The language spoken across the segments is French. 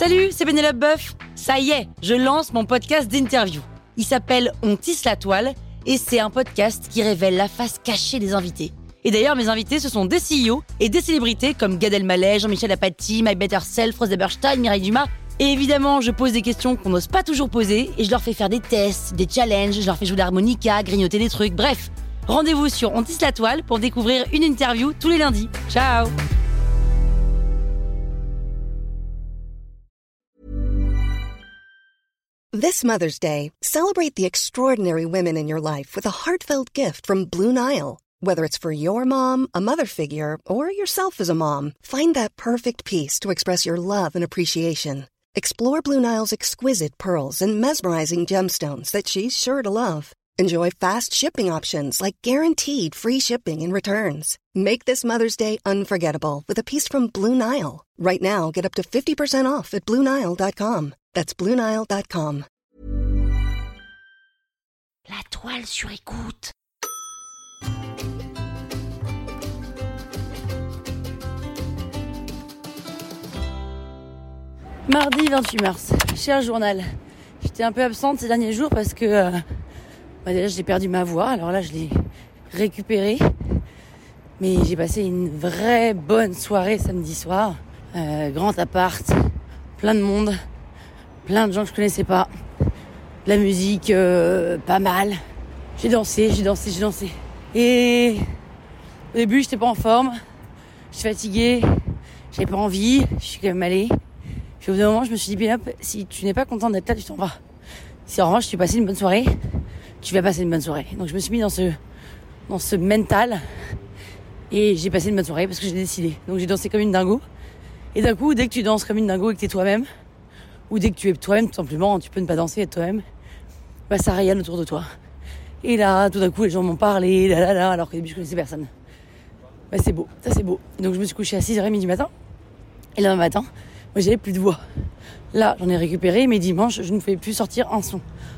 Salut, c'est Pénélope Boeuf. Ça y est, je lance mon podcast d'interview. Il s'appelle On tisse la toile et c'est un podcast qui révèle la face cachée des invités. Et d'ailleurs, mes invités, ce sont des CEO et des célébrités comme Gad Elmaleh, Jean-Michel Apathy, My Better Self, Rose Eberstein, Mireille Dumas. Et évidemment, je pose des questions qu'on n'ose pas toujours poser et je leur fais faire des tests, des challenges, je leur fais jouer de l'harmonica, grignoter des trucs, bref. Rendez-vous sur On tisse la toile pour découvrir une interview tous les lundis. Ciao! This Mother's Day, celebrate the extraordinary women in your life with a heartfelt gift from Blue Nile. Whether it's for your mom, a mother figure, or yourself as a mom, find that perfect piece to express your love and appreciation. Explore Blue Nile's exquisite pearls and mesmerizing gemstones that she's sure to love. Enjoy fast shipping options like guaranteed free shipping and returns. Make this Mother's Day unforgettable with a piece from Blue Nile. Right now, get up to 50% off at BlueNile.com. That's BlueNile.com. La toile sur écoute. Mardi 28 mars, cher journal. J'étais un peu absente ces derniers jours parce que déjà j'ai perdu ma voix, alors là je l'ai récupérée. Mais j'ai passé une vraie bonne soirée samedi soir. Grand appart, plein de monde, plein de gens que je connaissais pas. De la musique pas mal. J'ai dansé. Et au début j'étais pas en forme, j'étais fatiguée, j'avais pas envie, je suis quand même allée. Puis au bout d'un moment, je me suis dit, Pénélope, si tu n'es pas contente d'être là, tu t'en vas. Si en revanche, tu passes une bonne soirée, tu vas passer une bonne soirée. Donc je me suis mis dans ce mental et j'ai passé une bonne soirée parce que j'ai décidé. Donc j'ai dansé comme une dingo. Et d'un coup, dès que tu danses comme une dingo et que t'es toi-même, ou dès que tu es toi-même, tout simplement, tu peux ne pas danser et être toi-même, bah ça rayonne autour de toi. Et là, tout d'un coup, les gens m'ont parlé, alors qu'au début, je connaissais personne. Bah c'est beau, ça c'est beau. Et donc je me suis couchée à 6h30 du matin. Et le matin, moi, j'avais plus de voix. Là, j'en ai récupéré, mais dimanche, je ne pouvais plus sortir un son.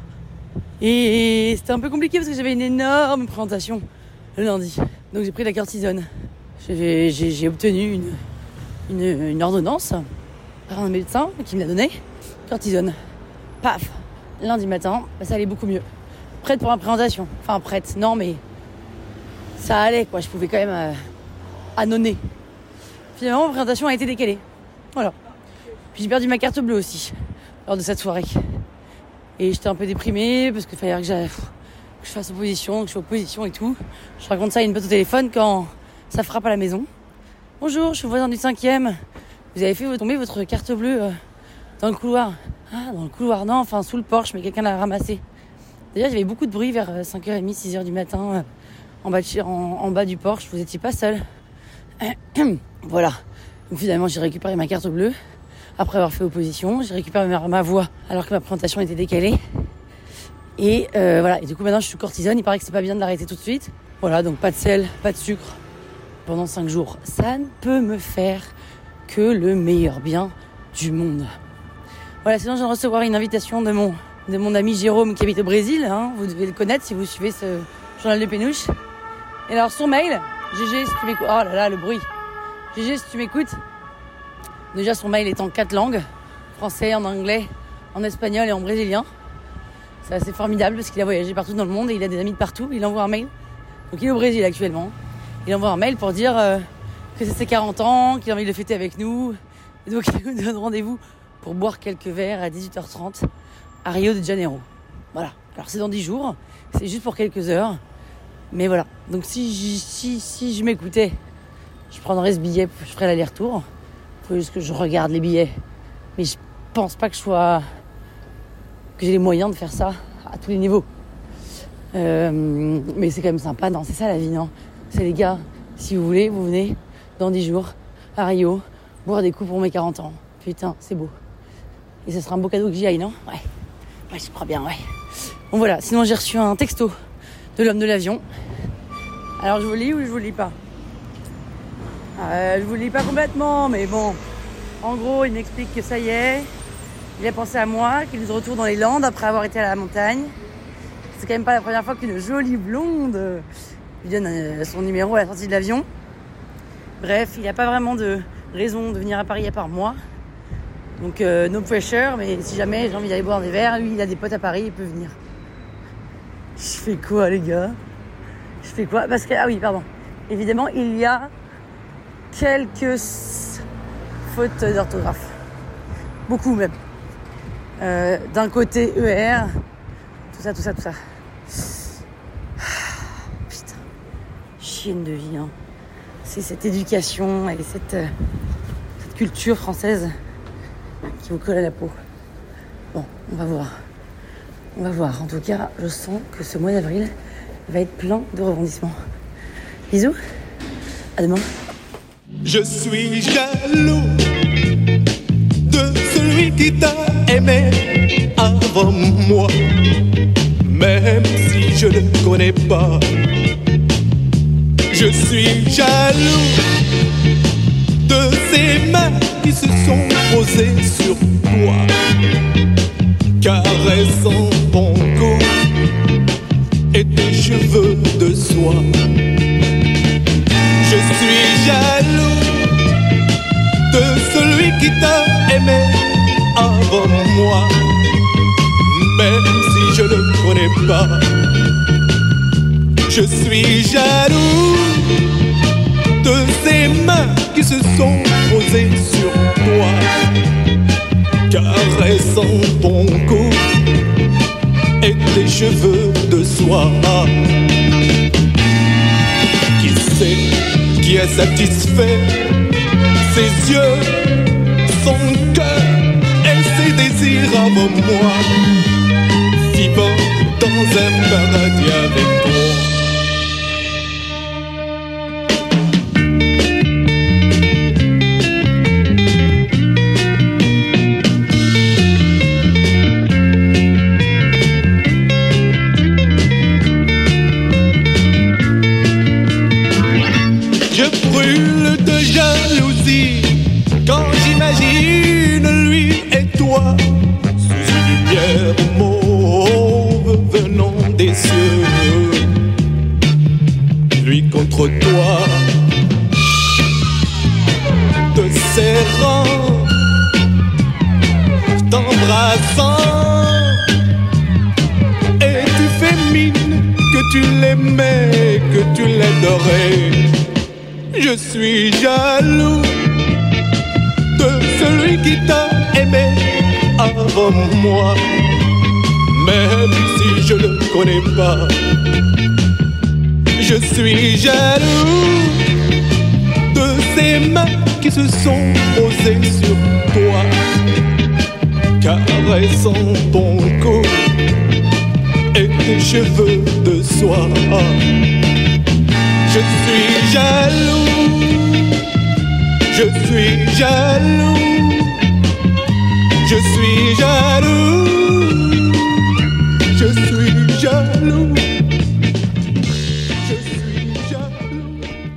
Et c'était un peu compliqué parce que j'avais une énorme présentation le lundi. Donc, j'ai pris de la cortisone. J'ai obtenu une ordonnance par un médecin qui me l'a donnée. Cortisone. Paf. Lundi matin, ça allait beaucoup mieux. Prête pour ma présentation. Enfin, prête. Non, mais ça allait, quoi. Je pouvais quand même annoncer. Finalement, ma présentation a été décalée. Voilà. Puis j'ai perdu ma carte bleue aussi, lors de cette soirée. Et j'étais un peu déprimée, parce qu'il fallait que je fasse opposition, que je sois opposition et tout. Je raconte ça à une pote au téléphone quand ça frappe à la maison. Bonjour, je suis voisin du 5e. Vous avez fait tomber votre carte bleue dans le couloir. Ah, dans le couloir, non, enfin sous le porche, mais quelqu'un l'a ramassée. D'ailleurs, il y avait beaucoup de bruit vers 5h30, 6h du matin, en bas du porche. Vous étiez pas seul. Voilà. Donc finalement, j'ai récupéré ma carte bleue. Après avoir fait opposition, j'ai récupéré ma voix alors que ma présentation était décalée. Et voilà. Et du coup, maintenant, je suis sous cortisone. Il paraît que c'est pas bien de l'arrêter tout de suite. Voilà, donc pas de sel, pas de sucre pendant 5 jours. Ça ne peut me faire que le meilleur bien du monde. Voilà, sinon, je viens de recevoir une invitation de mon ami Jérôme qui habite au Brésil. Hein. Vous devez le connaître si vous suivez ce journal de Pénouche. Et alors, son mail, GG, si tu m'écoutes. Oh là là, le bruit. GG, si tu m'écoutes. Déjà, son mail est en 4 langues. Français, en anglais, en espagnol et en brésilien. C'est assez formidable parce qu'il a voyagé partout dans le monde et il a des amis de partout. Il envoie un mail. Donc, il est au Brésil actuellement. Il envoie un mail pour dire que c'est ses 40 ans, qu'il a envie de le fêter avec nous. Et donc, il nous donne rendez-vous pour boire quelques verres à 18h30 à Rio de Janeiro. Voilà. Alors, c'est dans 10 jours. C'est juste pour quelques heures. Mais voilà. Donc, si je m'écoutais, je prendrais ce billet, je ferais l'aller-retour. Il faut juste que je regarde les billets. Mais je pense pas que j'ai les moyens de faire ça à tous les niveaux. Mais c'est quand même sympa. Non, c'est ça la vie, non? C'est les gars, si vous voulez, vous venez dans 10 jours à Rio, boire des coups pour mes 40 ans. Putain, c'est beau. Et ce sera un beau cadeau que j'y aille, non? Ouais, je crois bien, ouais. Bon voilà, sinon j'ai reçu un texto de l'homme de l'avion. Alors je vous lis ou je vous lis pas? Je vous lis pas complètement, mais bon. En gros, il m'explique que ça y est, il a pensé à moi, qu'il est de retour dans les Landes après avoir été à la montagne. C'est quand même pas la première fois qu'une jolie blonde lui donne son numéro à la sortie de l'avion. Bref, il n'a pas vraiment de raison de venir à Paris à part moi. Donc no pressure, mais si jamais j'ai envie d'aller boire des verres, lui il a des potes à Paris, il peut venir. Je fais quoi les gars ? Je fais quoi ? Parce que, ah oui, pardon. Évidemment, il y a quelques fautes d'orthographe. Beaucoup même. D'un côté ER, tout ça. Putain, chienne de vie, hein. C'est cette éducation et cette culture française qui vous colle à la peau. Bon, on va voir. En tout cas, je sens que ce mois d'avril va être plein de rebondissements. Bisous, à demain. Je suis jaloux de celui qui t'a aimé avant moi, même si je ne connais pas. Je suis jaloux de ces mains qui se sont posées sur toi, caressant ton cou et tes cheveux de soie. Je suis jaloux de celui qui t'a aimé avant moi, même si je ne connais pas. Je suis jaloux de ces mains qui se sont posées sur toi, caressant ton cou et tes cheveux de soie. Qui sait qui est satisfait, ses yeux, son cœur et ses désirs avant moi, vivant dans un paradis avec toi. Quand j'imagine lui et toi sous une lumière mauve venant des cieux, lui contre toi, te serrant, t'embrassant, et tu fais mine que tu l'aimais, que tu l'adorais. Je suis jaloux de celui qui t'a aimé avant moi, même si je ne le connais pas. Je suis jaloux de ces mains qui se sont posées sur toi, caressant ton cou et tes cheveux de soie. Je suis jaloux, je suis jaloux, je suis jaloux, je suis jaloux, je suis jaloux.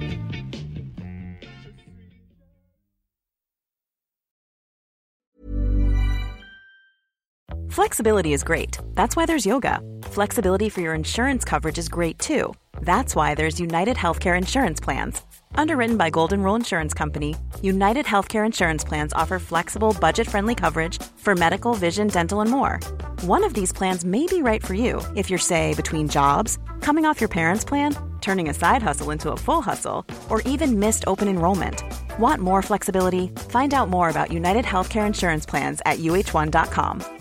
Flexibility is great. That's why there's yoga. Flexibility for your insurance coverage is great too. That's why there's United Healthcare Insurance Plans. Underwritten by Golden Rule Insurance Company, United Healthcare Insurance Plans offer flexible, budget-friendly coverage for medical, vision, dental, and more. One of these plans may be right for you if you're, say, between jobs, coming off your parents' plan, turning a side hustle into a full hustle, or even missed open enrollment. Want more flexibility? Find out more about United Healthcare Insurance Plans at uh1.com.